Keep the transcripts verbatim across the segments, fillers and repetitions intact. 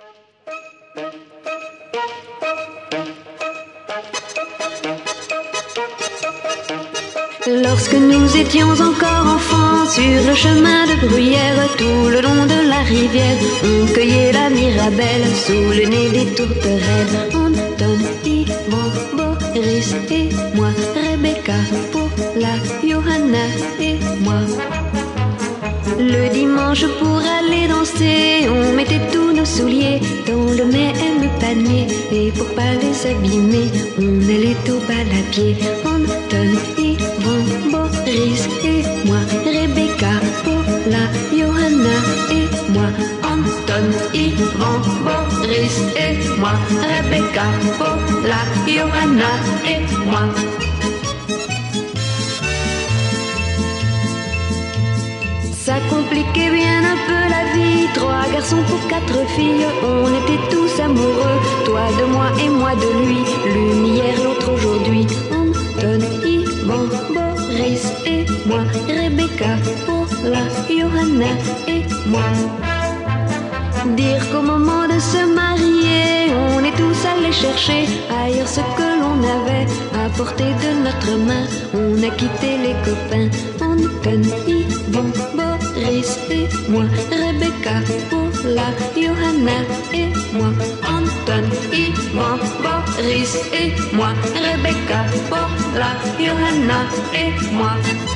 Lorsque nous étions encore enfants, sur le chemin de bruyère, tout le long de la rivière, on cueillait la mirabelle sous le nez des tourterelles. Anton, Yvan, Boris et moi, Rebecca, Paula, Johanna et moi. Le dimanche pour aller danser, on mettait tous nos souliers dans le même panier. Et pour pas les abîmer, on allait au bal à pied. Anton, Yvan, Boris et moi, Rebecca, Paula, Johanna et moi. Anton, Yvan, Boris et moi, Rebecca, Paula, Johanna et moi. Ça compliquait bien un peu la vie. Trois garçons pour quatre filles, on était tous amoureux. Toi de moi et moi de lui, l'une hier, l'autre aujourd'hui. Anton, Yvan, Boris et moi, Rebecca, Paula, Johanna et moi. Dire qu'au moment de se marier, on est tous allés chercher ailleurs ce que l'on avait à portée de notre main. On a quitté les copains. Anton, Yvan, Boris et moi, Rebecca, Paula, Johanna et moi. Anton, Yvan, Boris et moi, Rebecca, Paula, Johanna et moi.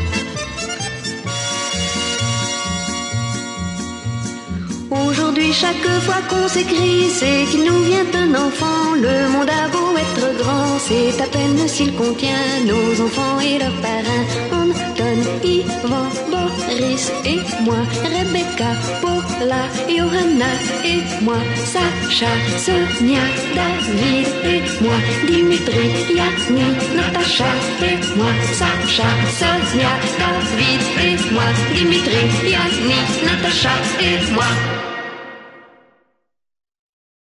Aujourd'hui, chaque fois qu'on s'écrit, c'est qu'il nous vient un enfant. Le monde a beau être grand, c'est à peine s'il contient nos enfants et leurs parrains. Anton, Yvan, Boris et moi, Rebecca, Paula, Johanna et moi, Sacha, Sonia, David et moi, Dimitri, Yanni, Natacha et moi, Sacha, Sonia, David et moi, Dimitri, Yanni, Natacha et moi.